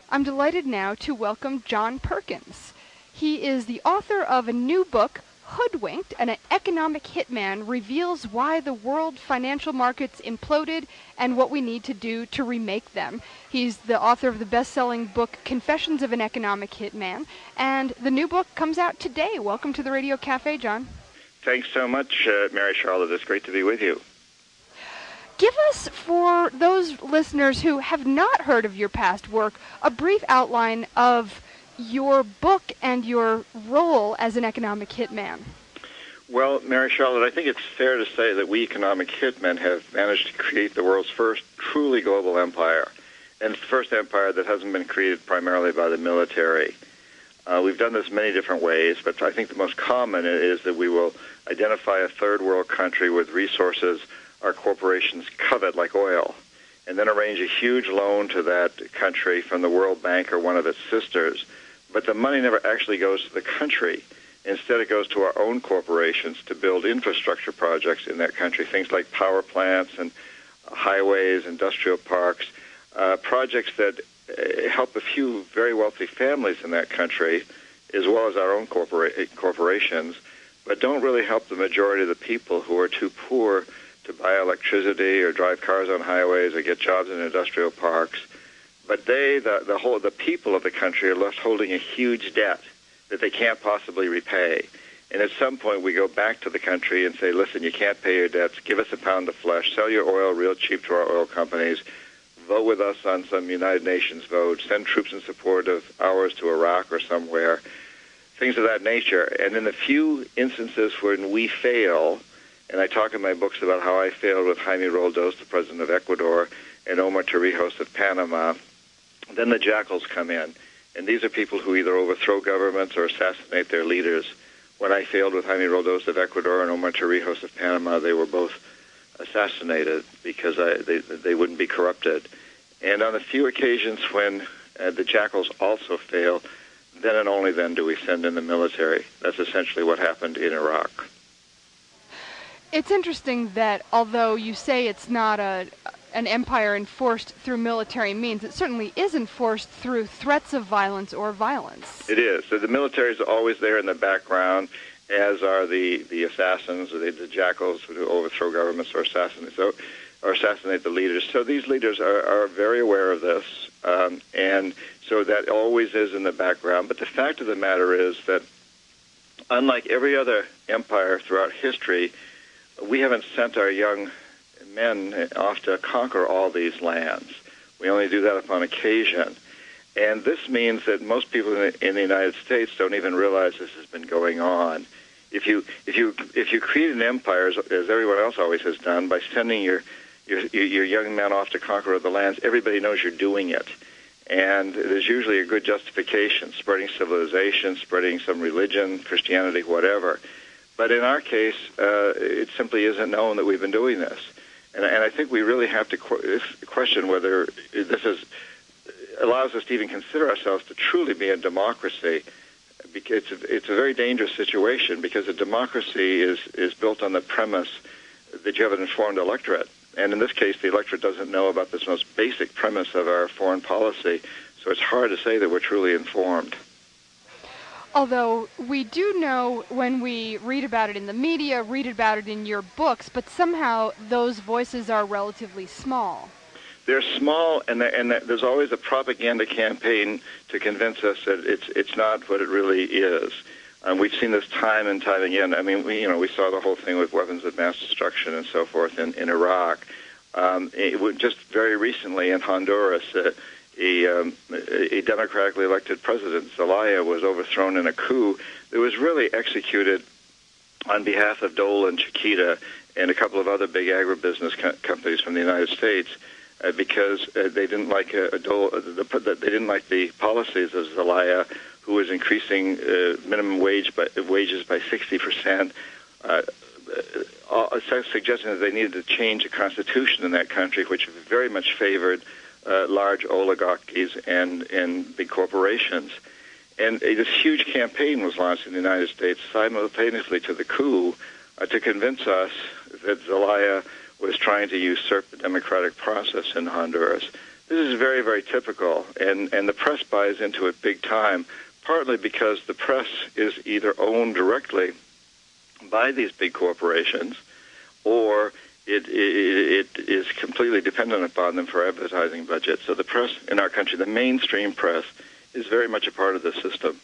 I'm delighted now to welcome John Perkins. He is the author of a new book, Hoodwinked, an economic hitman reveals why the world financial markets imploded and what we need to do to remake them. He's the author of the best-selling book, Confessions of an Economic Hitman, and the new book comes out today. Welcome to the Radio Cafe, John. Thanks so much, Mary Charlotte. It's great to be with you. Give us, for those listeners who have not heard of your past work, a brief outline of your book and your role as an economic hitman. Well, Mary Charlotte, I think it's fair to say that we economic hitmen have managed to create the world's first truly global empire, and it's the first empire that hasn't been created primarily by the military. We've done this many different ways, but I think the most common is that we will identify a third world country with resources our corporations covet, like oil, and then arrange a huge loan to that country from the World Bank or one of its sisters. But the money never actually goes to the country. Instead, it goes to our own corporations to build infrastructure projects in that country, things like power plants and highways, industrial parks, projects that help a few very wealthy families in that country, as well as our own corporations, but don't really help the majority of the people who are too poor to buy electricity or drive cars on highways or get jobs in industrial parks. But the people of the country are left holding a huge debt that they can't possibly repay. And at some point, we go back to the country and say, listen, you can't pay your debts. Give us a pound of flesh. Sell your oil real cheap to our oil companies. Vote with us on some United Nations vote. Send troops in support of ours to Iraq or somewhere. Things of that nature. And in the few instances when we fail, and I talk in my books about how I failed with Jaime Roldos, the president of Ecuador, and Omar Torrijos of Panama, then the jackals come in. And these are people who either overthrow governments or assassinate their leaders. When I failed with Jaime Roldos of Ecuador and Omar Torrijos of Panama, they were both assassinated because they wouldn't be corrupted. And on the few occasions when the jackals also fail, then and only then do we send in the military. That's essentially what happened in Iraq. It's interesting that although you say it's not an empire enforced through military means, it certainly is enforced through threats of violence or violence. It is. So the military is always there in the background, as are the assassins, or the jackals who overthrow governments or assassinate the leaders. So these leaders are very aware of this, and so that always is in the background. But the fact of the matter is that unlike every other empire throughout history, we haven't sent our young men off to conquer all these lands. We only do that upon occasion. And this means that most people in the United States don't even realize this has been going on. If you create an empire, as everyone else always has done, by sending your young men off to conquer other lands, everybody knows you're doing it. And there's usually a good justification, spreading civilization, spreading some religion, Christianity, whatever. But in our case, it simply isn't known that we've been doing this. And I think we really have to question whether this allows us to even consider ourselves to truly be a democracy. Because it's a very dangerous situation, because a democracy is built on the premise that you have an informed electorate. And in this case, the electorate doesn't know about this most basic premise of our foreign policy, so it's hard to say that we're truly informed. Although we do know when we read about it in the media, read about it in your books, but somehow those voices are relatively small. They're small, and there's always a propaganda campaign to convince us that it's not what it really is. We've seen this time and time again. I mean, we saw the whole thing with weapons of mass destruction and so forth in Iraq. Just very recently in Honduras, a democratically elected president, Zelaya, was overthrown in a coup that was really executed on behalf of Dole and Chiquita and a couple of other big agribusiness companies from the United States. Because they didn't like they didn't like the policies of Zelaya, who was increasing minimum wages by 60%, suggesting that they needed to change the constitution in that country, which very much favored large oligarchies and big corporations. And this huge campaign was launched in the United States simultaneously to the coup to convince us that Zelaya was trying to usurp the democratic process in Honduras. This is very, very typical, and the press buys into it big time, partly because the press is either owned directly by these big corporations, or it is completely dependent upon them for advertising budgets. So the press in our country, the mainstream press, is very much a part of the system.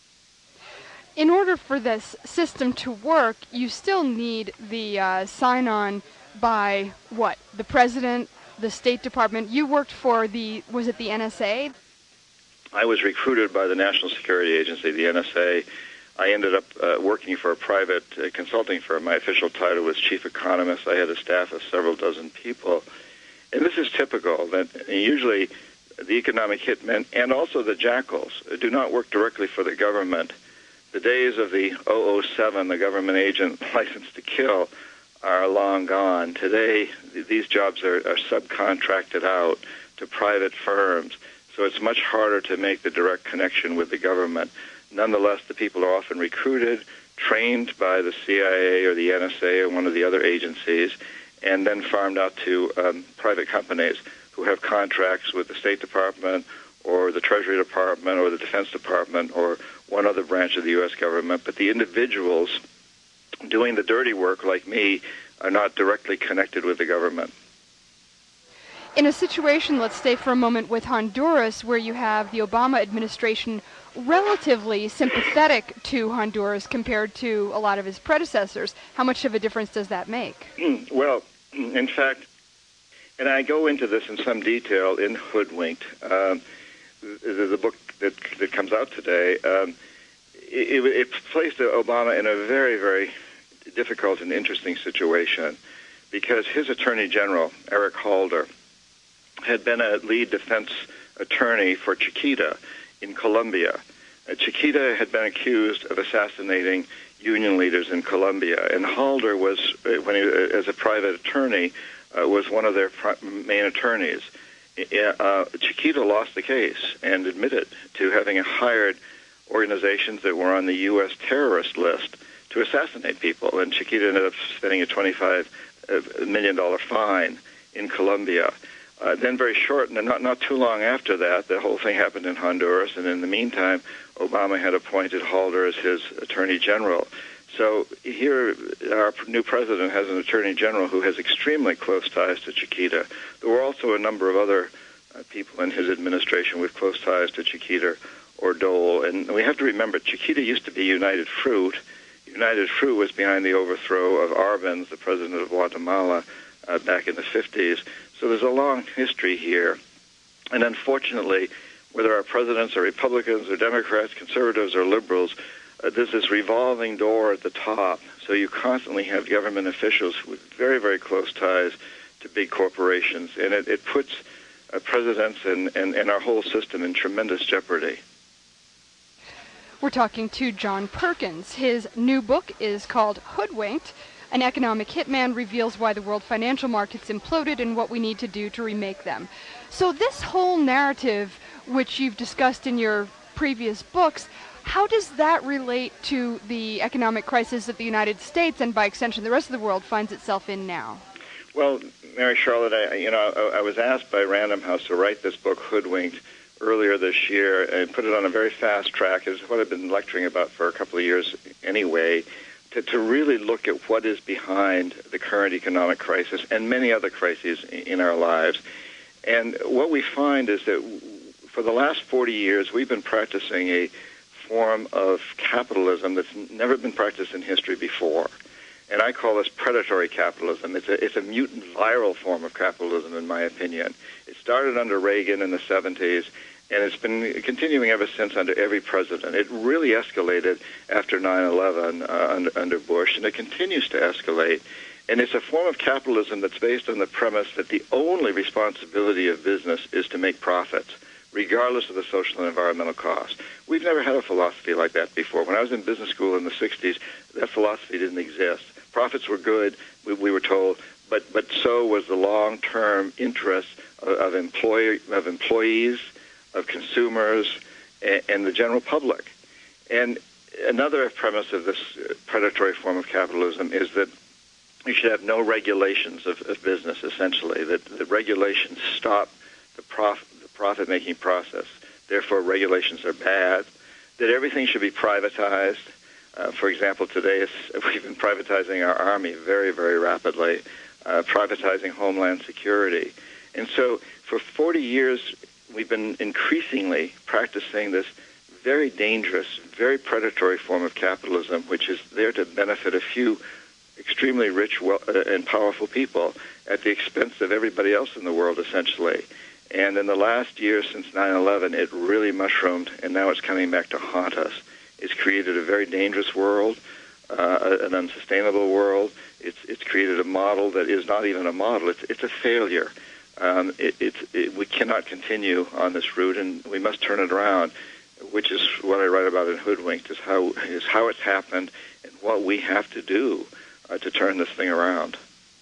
In order for this system to work, you still need the sign-on by, what, the President, the State Department? You worked for was it the NSA? I was recruited by the National Security Agency, the NSA. I ended up working for a private consulting firm. My official title was chief economist. I had a staff of several dozen people. And this is typical, that usually the economic hitmen and also the jackals do not work directly for the government. The days of the 007, the government agent licensed to kill, are long gone. Today, these jobs are subcontracted out to private firms, so it's much harder to make the direct connection with the government. Nonetheless, the people are often recruited, trained by the CIA or the NSA or one of the other agencies, and then farmed out to private companies who have contracts with the State Department or the Treasury Department or the Defense Department or one other branch of the U.S. government. But the individuals doing the dirty work, like me, are not directly connected with the government. In a situation, let's stay for a moment with Honduras, where you have the Obama administration relatively sympathetic to Honduras compared to a lot of his predecessors, how much of a difference does that make? Well, in fact, and I go into this in some detail in Hoodwinked, the book that comes out today. It placed Obama in a very, very difficult and interesting situation because his attorney general, Eric Holder, had been a lead defense attorney for Chiquita in Colombia. Chiquita had been accused of assassinating union leaders in Colombia, and Holder was, as a private attorney, was one of their main attorneys. Chiquita lost the case and admitted to having hired organizations that were on the U.S. terrorist list to assassinate people, and Chiquita ended up spending a $25 million fine in Colombia. Then very short, and not too long after that, the whole thing happened in Honduras, and in the meantime, Obama had appointed Holder as his attorney general. So here, our new president has an attorney general who has extremely close ties to Chiquita. There were also a number of other people in his administration with close ties to Chiquita or Dole. And we have to remember, Chiquita used to be United Fruit. United Fruit was behind the overthrow of Arbenz, the president of Guatemala, back in the 50s. So there's a long history here. And unfortunately, whether our presidents are Republicans or Democrats, conservatives or liberals, there's this revolving door at the top. So you constantly have government officials with very, very close ties to big corporations. And it puts presidents and our whole system in tremendous jeopardy. We're talking to John Perkins. His new book is called Hoodwinked. An economic hitman reveals why the world financial markets imploded and what we need to do to remake them. So this whole narrative, which you've discussed in your previous books, how does that relate to the economic crisis that the United States and by extension the rest of the world finds itself in now? Well, Mary Charlotte, I was asked by Random House to write this book, Hoodwinked, earlier this year and put it on a very fast track. It's what I've been lecturing about for a couple of years anyway, to really look at what is behind the current economic crisis and many other crises in our lives. And what we find is that for the last 40 years, we've been practicing a form of capitalism that's never been practiced in history before. And I call this predatory capitalism. It's a mutant viral form of capitalism, in my opinion. It started under Reagan in the 70s, and it's been continuing ever since under every president. It really escalated after 9/11 under Bush, and it continues to escalate. And it's a form of capitalism that's based on the premise that the only responsibility of business is to make profits, regardless of the social and environmental cost. We've never had a philosophy like that before. When I was in business school in the 60s, that philosophy didn't exist. Profits were good, we were told, but so was the long-term interest of employees, of consumers, and the general public. And another premise of this predatory form of capitalism is that you should have no regulations of business, essentially, that the regulations stop the profit-making process. Therefore, regulations are bad. That everything should be privatized. For example, today we've been privatizing our Army very, very rapidly, privatizing Homeland Security. And so for 40 years, we've been increasingly practicing this very dangerous, very predatory form of capitalism, which is there to benefit a few extremely rich and powerful people at the expense of everybody else in the world, essentially. And in the last year since 9/11, it really mushroomed, and now it's coming back to haunt us. It's created a very dangerous world, an unsustainable world. It's created a model that is not even a model. It's a failure. We cannot continue on this route, and we must turn it around, which is what I write about in Hoodwinked, is how it's happened and what we have to do to turn this thing around.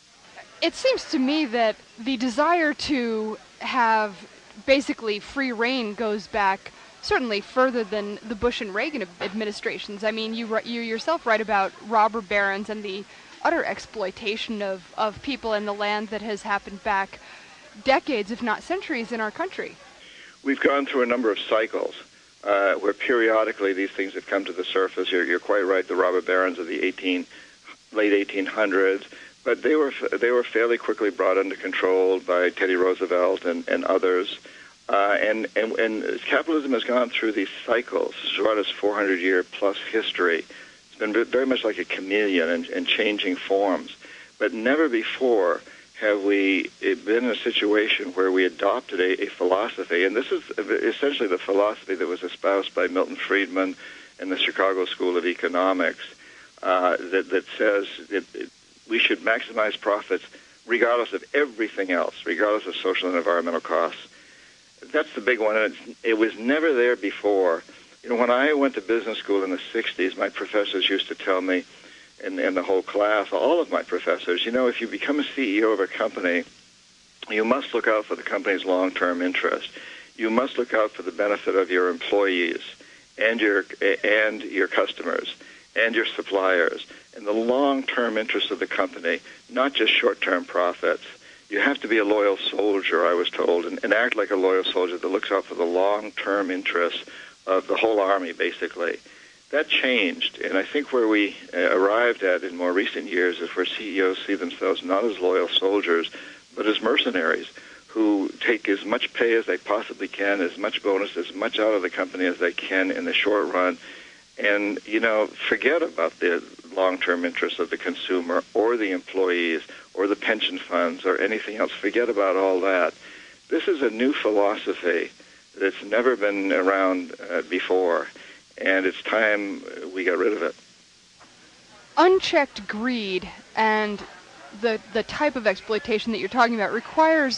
It seems to me that the desire to have basically free reign goes back certainly further than the Bush and Reagan administrations. I mean, you yourself write about robber barons and the utter exploitation of people in the land that has happened back decades, if not centuries, in our country. We've gone through a number of cycles where periodically these things have come to the surface. You're quite right, the robber barons of the late 1800s, but they were fairly quickly brought under control by Teddy Roosevelt and others. And capitalism has gone through these cycles throughout its 400-year-plus history. It's been very much like a chameleon and changing forms. But never before have we been in a situation where we adopted a philosophy, and this is essentially the philosophy that was espoused by Milton Friedman and the Chicago School of Economics, that says we should maximize profits regardless of everything else, regardless of social and environmental costs. That's the big one, and it was never there before. You know, when I went to business school in the 60s, my professors used to tell me, and the whole class, all of my professors, you know, if you become a CEO of a company, you must look out for the company's long-term interest. You must look out for the benefit of your employees and your customers and your suppliers and the long-term interest of the company, not just short-term profits. You have to be a loyal soldier, I was told, and act like a loyal soldier that looks out for the long-term interests of the whole army, basically. That changed, and I think where we arrived at in more recent years is where CEOs see themselves not as loyal soldiers, but as mercenaries who take as much pay as they possibly can, as much bonus, as much out of the company as they can in the short run, and, you know, forget about the long-term interests of the consumer or the employees or the pension funds or anything else. Forget about all that. This is a new philosophy that's never been around before, and it's time we got rid of it. Unchecked greed and the type of exploitation that you're talking about requires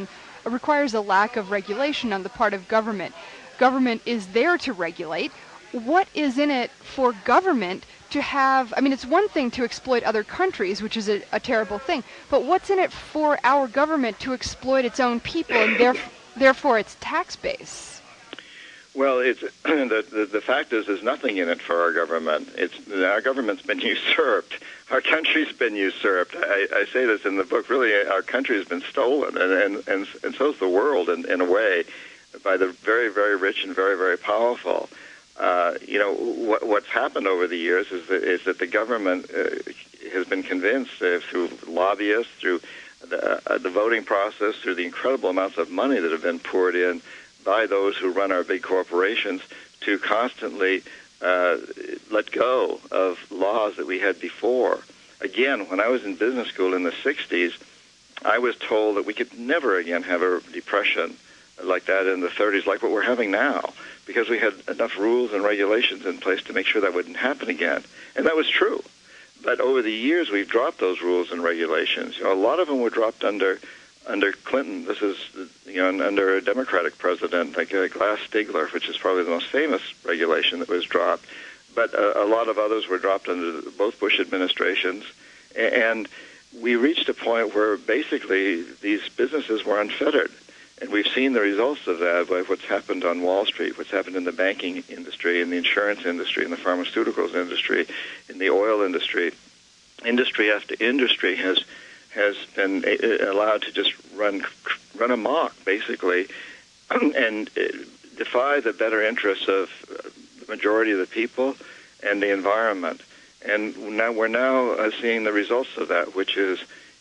a lack of regulation on the part of government. Government is there to regulate. What is in it for government to have? I mean, it's one thing to exploit other countries, which is a terrible thing, but what's in it for our government to exploit its own people and therefore its tax base? Well, it's the fact is there's nothing in it for our government. Our government's been usurped. Our country's been usurped. I say this in the book. Really, our country's been stolen, and so's the world in a way, by the very, very rich and very, very powerful. You know, what's happened over the years is that the government has been convinced through lobbyists, through the voting process, through the incredible amounts of money that have been poured in by those who run our big corporations, to constantly let go of laws that we had before. Again, when I was in business school in the 60s, I was told that we could never again have a depression like that in the 30s, like what we're having now, because we had enough rules and regulations in place to make sure that wouldn't happen again. And that was true. But over the years, we've dropped those rules and regulations. You know, a lot of them were dropped under Clinton. This is, you know, under a Democratic president, like Glass-Steagall, which is probably the most famous regulation that was dropped. But a lot of others were dropped under both Bush administrations. And we reached a point where basically these businesses were unfettered. And we've seen the results of that by what's happened on Wall Street, what's happened in the banking industry, in the insurance industry, in the pharmaceuticals industry, in the oil industry. Industry after industry has has been allowed to just run amok, basically, and defy the better interests of the majority of the people and the environment. And now we're seeing the results of that, which is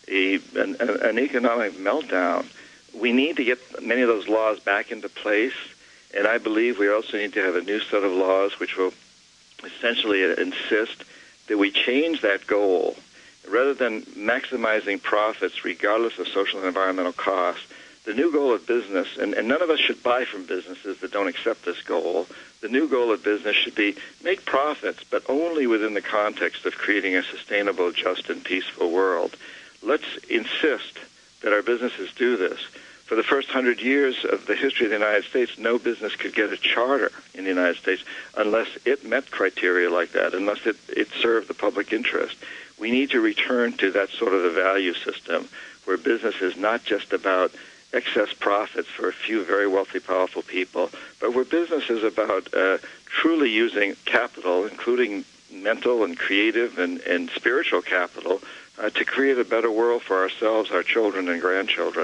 an economic meltdown. We need to get many of those laws back into place, and I believe we also need to have a new set of laws which will essentially insist that we change that goal. Rather than maximizing profits regardless of social and environmental costs, the new goal of business, and none of us should buy from businesses that don't accept this goal, the new goal of business should be make profits, but only within the context of creating a sustainable, just, and peaceful world. Let's insist that our businesses do this. For the first 100 years of the history of the United States, no business could get a charter in the United States unless it met criteria like that, unless it served the public interest. We need to return to that sort of a value system where business is not just about excess profits for a few very wealthy, powerful people, but where business is about truly using capital, including mental and creative and spiritual capital, to create a better world for ourselves, our children, and grandchildren.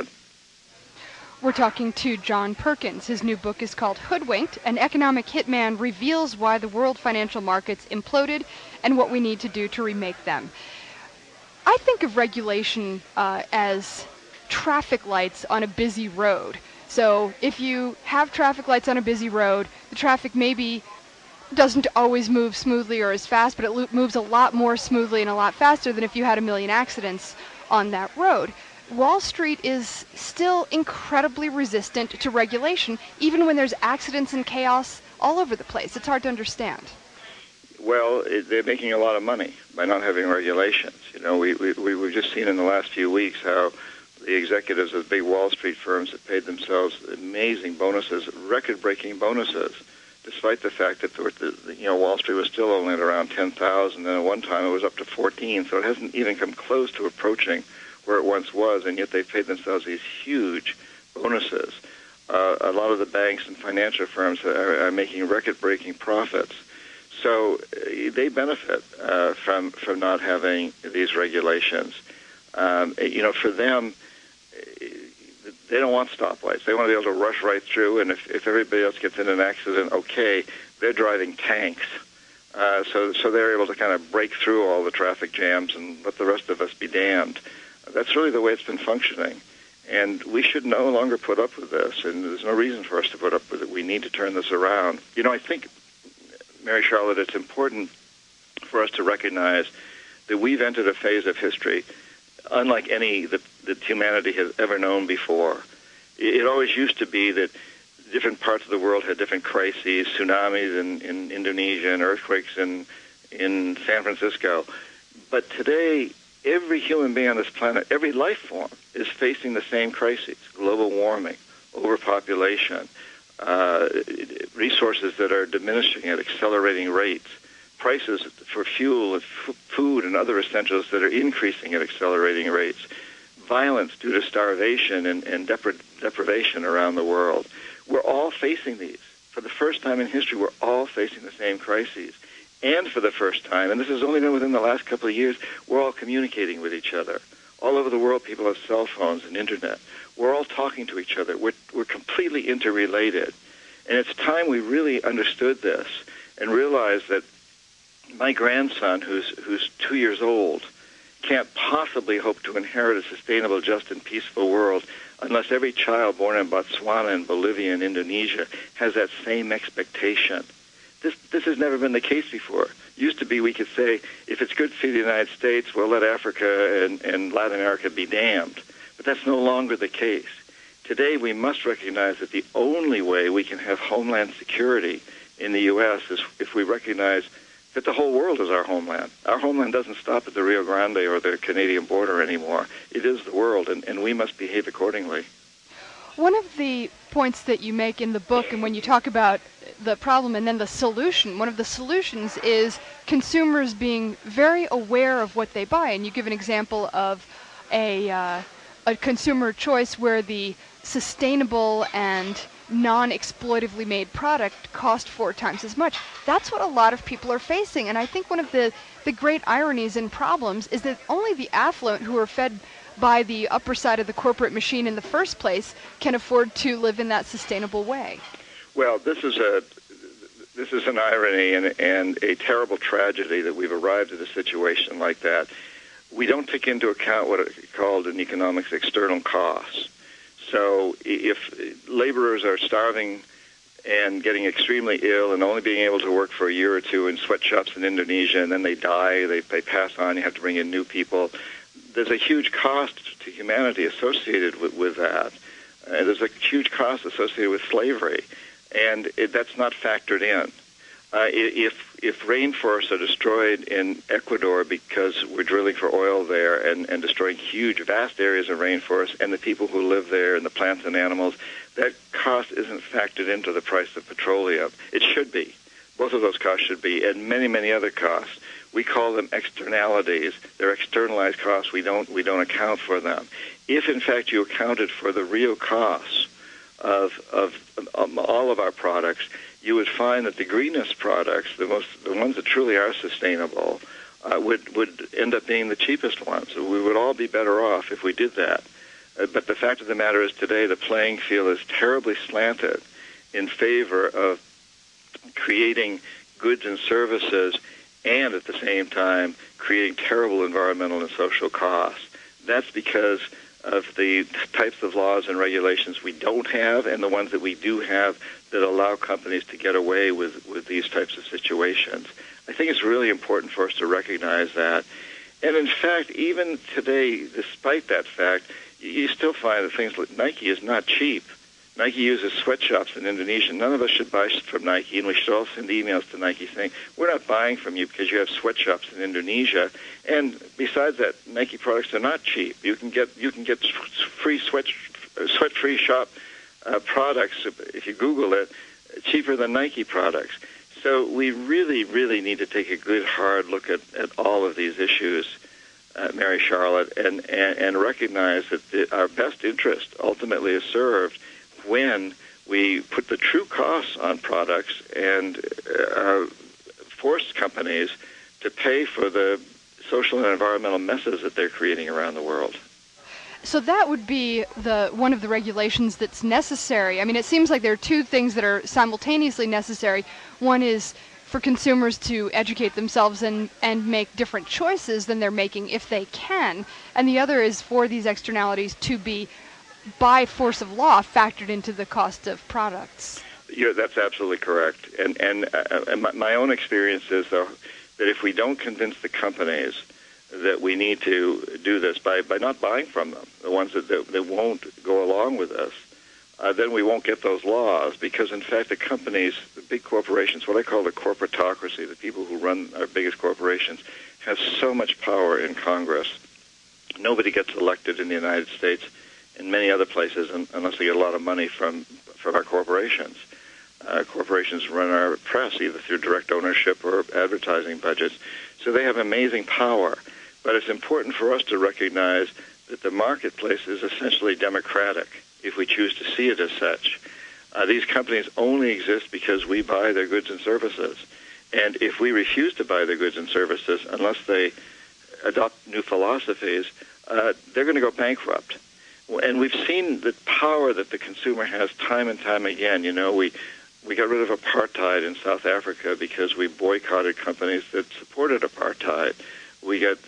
We're talking to John Perkins. His new book is called Hoodwinked. An economic hitman reveals why the world financial markets imploded and what we need to do to remake them. I think of regulation as traffic lights on a busy road. So if you have traffic lights on a busy road, the traffic maybe doesn't always move smoothly or as fast, but it moves a lot more smoothly and a lot faster than if you had a million accidents on that road. Wall Street is still incredibly resistant to regulation, even when there's accidents and chaos all over the place. It's hard to understand. Well, they're making a lot of money by not having regulations. You know, we've just seen in the last few weeks how the executives of big Wall Street firms have paid themselves amazing bonuses, record-breaking bonuses, despite the fact that Wall Street was still only at around 10,000, and at one time it was up to 14, so it hasn't even come close to approaching where it once was, and yet they've paid themselves these huge bonuses. A lot of the banks and financial firms are making record-breaking profits. So they benefit from not having these regulations. For them, they don't want stoplights. They want to be able to rush right through, and if everybody else gets in an accident, okay, they're driving tanks. So they're able to kind of break through all the traffic jams and let the rest of us be damned. That's really the way it's been functioning. And we should no longer put up with this, and there's no reason for us to put up with it. We need to turn this around. You know, I think, Mary Charlotte, it's important for us to recognize that we've entered a phase of history unlike any that humanity has ever known before. It always used to be that different parts of the world had different crises, tsunamis in Indonesia and earthquakes in San Francisco. But today, every human being on this planet, every life form, is facing the same crises: global warming, overpopulation, resources that are diminishing at accelerating rates, prices for fuel and food and other essentials that are increasing at accelerating rates, violence due to starvation and deprivation around the world. We're all facing these. For the first time in history, we're all facing the same crises. And for the first time, and this has only been within the last couple of years, we're all communicating with each other. All over the world, people have cell phones and internet. We're all talking to each other. We're completely interrelated. And it's time we really understood this and realized that my grandson, who's 2 years old, can't possibly hope to inherit a sustainable, just, and peaceful world unless every child born in Botswana and Bolivia and Indonesia has that same expectation. This has never been the case before. Used to be we could say, if it's good for the United States, we'll let Africa and Latin America be damned. But that's no longer the case. Today, we must recognize that the only way we can have homeland security in the U.S. is if we recognize that the whole world is our homeland. Our homeland doesn't stop at the Rio Grande or the Canadian border anymore. It is the world, and we must behave accordingly. One of the points that you make in the book, and when you talk about the problem and then the solution, one of the solutions is consumers being very aware of what they buy. And you give an example of a consumer choice where the sustainable and non-exploitively made product cost 4 times as much. That's what a lot of people are facing. And I think one of the great ironies and problems is that only the affluent who are fed by the upper side of the corporate machine in the first place can afford to live in that sustainable way. Well, this is an irony and a terrible tragedy that we've arrived at a situation like that. We don't take into account what is called in economics external costs. So if laborers are starving and getting extremely ill and only being able to work for a year or two in sweatshops in Indonesia, and then they die, they pass on, you have to bring in new people, there's a huge cost to humanity associated with that. There's a huge cost associated with slavery, and that's not factored in. If rainforests are destroyed in Ecuador because we're drilling for oil there and destroying huge, vast areas of rainforest, and the people who live there and the plants and animals, that cost isn't factored into the price of petroleum. It should be. Both of those costs should be, and many, many other costs. We call them externalities. They're externalized costs. We don't account for them. If, in fact, you accounted for the real costs of all of our products, you would find that the greenest products, the ones that truly are sustainable, would end up being the cheapest ones. So we would all be better off if we did that. But the fact of the matter is today the playing field is terribly slanted in favor of creating goods and services and at the same time creating terrible environmental and social costs. That's because of the types of laws and regulations we don't have and the ones that we do have that allow companies to get away with these types of situations. I think it's really important for us to recognize that. And in fact, even today, despite that fact, you still find that things like Nike is not cheap. Nike uses sweatshops in Indonesia. None of us should buy from Nike, and we should all send emails to Nike saying, we're not buying from you because you have sweatshops in Indonesia. And besides that, Nike products are not cheap. You can get free sweat-free shop products, if you Google it, cheaper than Nike products. So we really, really need to take a good, hard look at all of these issues, Mary Charlotte, and recognize that our best interest ultimately is served when we put the true costs on products and force companies to pay for the social and environmental messes that they're creating around the world. So that would be one of the regulations that's necessary. I mean, it seems like there are two things that are simultaneously necessary. One is for consumers to educate themselves and make different choices than they're making if they can. And the other is for these externalities to be, by force of law, factored into the cost of products. Yeah, that's absolutely correct. And my own experience is, though, that if we don't convince the companies that we need to do this by not buying from them, the ones that won't go along with this, then we won't get those laws because, in fact, the companies, the big corporations, what I call the corporatocracy, the people who run our biggest corporations, have so much power in Congress. Nobody gets elected in the United States and many other places unless they get a lot of money from our corporations. Corporations run our press either through direct ownership or advertising budgets. So they have amazing power. But it's important for us to recognize that the marketplace is essentially democratic, if we choose to see it as such. These companies only exist because we buy their goods and services. And if we refuse to buy their goods and services, unless they adopt new philosophies, they're going to go bankrupt. And we've seen the power that the consumer has time and time again. You know, we got rid of apartheid in South Africa because we boycotted companies that supported apartheid. We got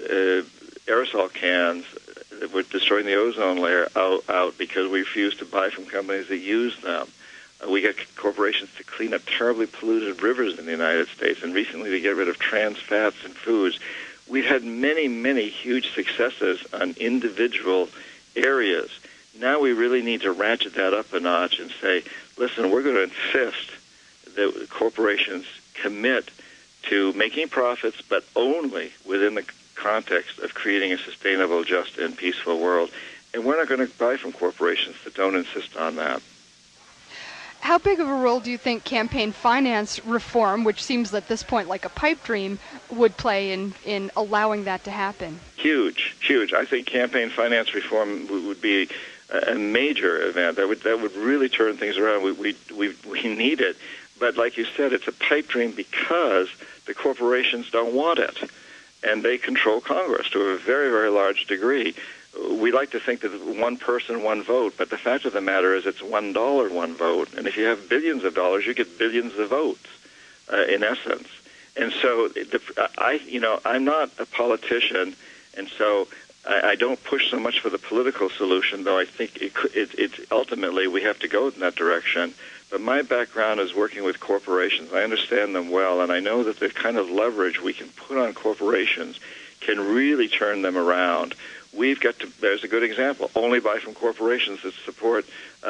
aerosol cans that were destroying the ozone layer out because we refused to buy from companies that use them. We got corporations to clean up terribly polluted rivers in the United States, and recently to get rid of trans fats in foods. We've had many, many huge successes on individual areas. Now we really need to ratchet that up a notch and say, listen, we're going to insist that corporations commit to making profits, but only within the context of creating a sustainable, just, and peaceful world. And we're not going to buy from corporations that don't insist on that. How big of a role do you think campaign finance reform, which seems at this point like a pipe dream, would play in allowing that to happen? Huge, huge. I think campaign finance reform would be a major event. That would really turn things around. We need it. But like you said, it's a pipe dream because the corporations don't want it. And they control Congress to a very, very large degree. we like to think that one person, one vote, but the fact of the matter is it's $1, one vote. And if you have billions of dollars, you get billions of votes, in essence. And so I'm not a politician, and so I don't push so much for the political solution, though I think it's ultimately we have to go in that direction. But my background is working with corporations. I understand them well, and I know that the kind of leverage we can put on corporations can really turn them around. There's a good example, only buy from corporations that support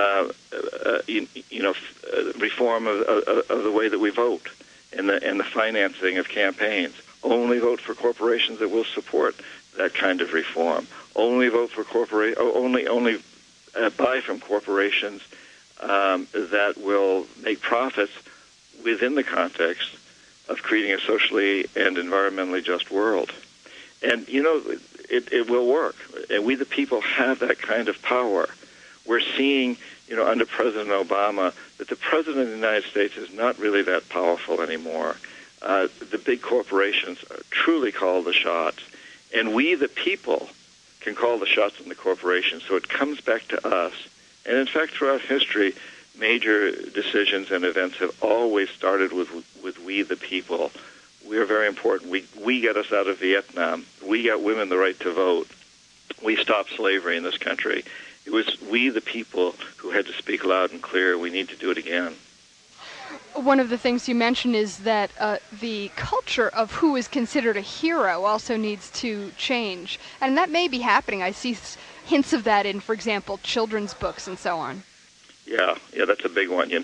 reform of the way that we vote and the financing of campaigns. Only vote for corporations that will support that kind of reform. Only vote for only buy from corporations that will make profits within the context of creating a socially and environmentally just world. And, it will work. And we, the people, have that kind of power. We're seeing, under President Obama, that the President of the United States is not really that powerful anymore. The big corporations truly call the shots. And we, the people, can call the shots in the corporations. So it comes back to us. And in fact, throughout history, major decisions and events have always started with we, the people. We are very important. We get us out of Vietnam. We got women the right to vote. We stopped slavery in this country. It was we, the people, who had to speak loud and clear. We need to do it again. One of the things you mentioned is that the culture of who is considered a hero also needs to change. And that may be happening. I see hints of that in, for example, children's books and so on. Yeah, that's a big one.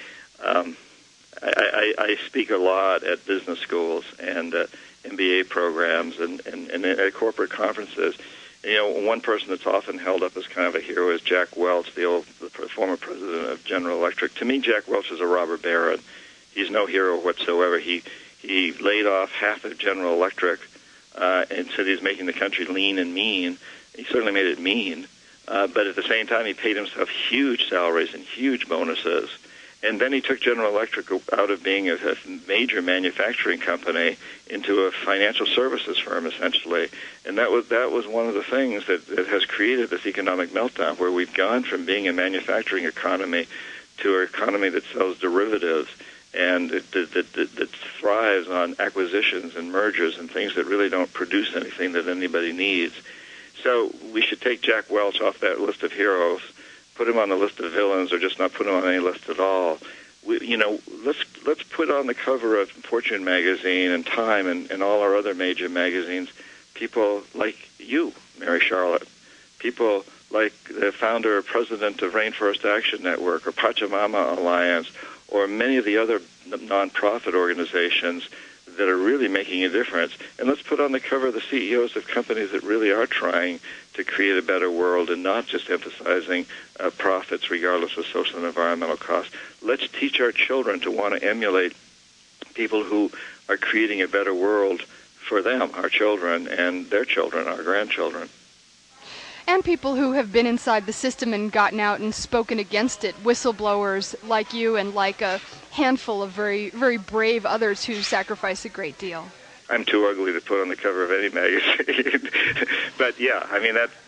I speak a lot at business schools and MBA programs and at corporate conferences. One person that's often held up as kind of a hero is Jack Welch, the former president of General Electric. To me, Jack Welch is a robber baron. He's no hero whatsoever. He laid off half of General Electric and said he's making the country lean and mean. He certainly made it mean. But at the same time, he paid himself huge salaries and huge bonuses. And then he took General Electric out of being a major manufacturing company into a financial services firm, essentially. And that was one of the things that has created this economic meltdown, where we've gone from being a manufacturing economy to an economy that sells derivatives and that thrives on acquisitions and mergers and things that really don't produce anything that anybody needs. So we should take Jack Welch off that list of heroes, put him on the list of villains, or just not put him on any list at all. Let's put on the cover of Fortune magazine and Time and all our other major magazines people like you, Mary Charlotte, people like the founder or president of Rainforest Action Network or Pachamama Alliance, or many of the other nonprofit organizations that are really making a difference. And let's put on the cover the CEOs of companies that really are trying to create a better world and not just emphasizing profits regardless of social and environmental costs. Let's teach our children to want to emulate people who are creating a better world for them, our children, and their children, our grandchildren. And people who have been inside the system and gotten out and spoken against it, whistleblowers like you and like a handful of very, very brave others who sacrifice a great deal. I'm too ugly to put on the cover of any magazine, but yeah, I mean that's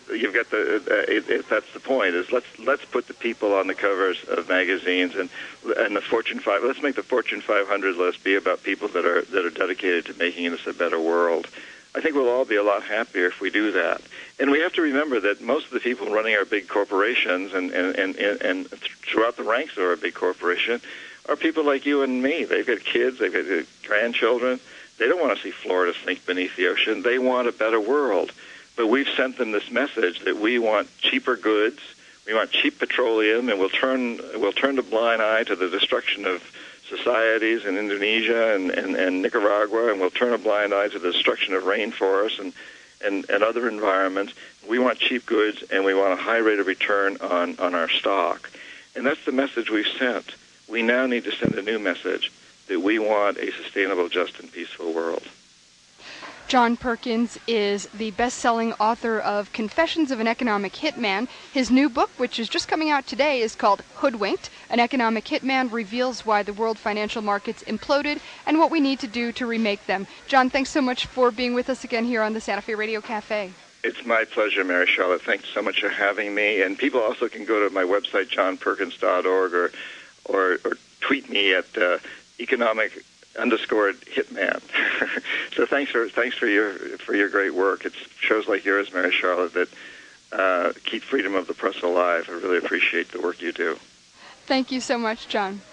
the point. Is let's put the people on the covers of magazines and the Fortune 5. Let's make the Fortune 500 list be about people that are dedicated to making this a better world. I think we'll all be a lot happier if we do that. And we have to remember that most of the people running our big corporations and throughout the ranks of our big corporation are people like you and me. They've got kids, they've got grandchildren. They don't want to see Florida sink beneath the ocean. They want a better world. But we've sent them this message that we want cheaper goods, we want cheap petroleum, and we'll turn a blind eye to the destruction of societies in Indonesia and Nicaragua, and we'll turn a blind eye to the destruction of rainforests and other environments. We want cheap goods, and we want a high rate of return on our stock. And that's the message we've sent. We now need to send a new message, that we want a sustainable, just, and peaceful world. John Perkins is the best-selling author of Confessions of an Economic Hitman. His new book, which is just coming out today, is called Hoodwinked. An Economic Hitman reveals why the world financial markets imploded and what we need to do to remake them. John, thanks so much for being with us again here on the Santa Fe Radio Cafe. It's my pleasure, Mary Charlotte. Thanks so much for having me. And people also can go to my website, johnperkins.org, or tweet me at economic_hitman. So thanks for your great work. It's shows like yours, Mary Charlotte, that keep freedom of the press alive. I really appreciate the work you do. Thank you so much, John.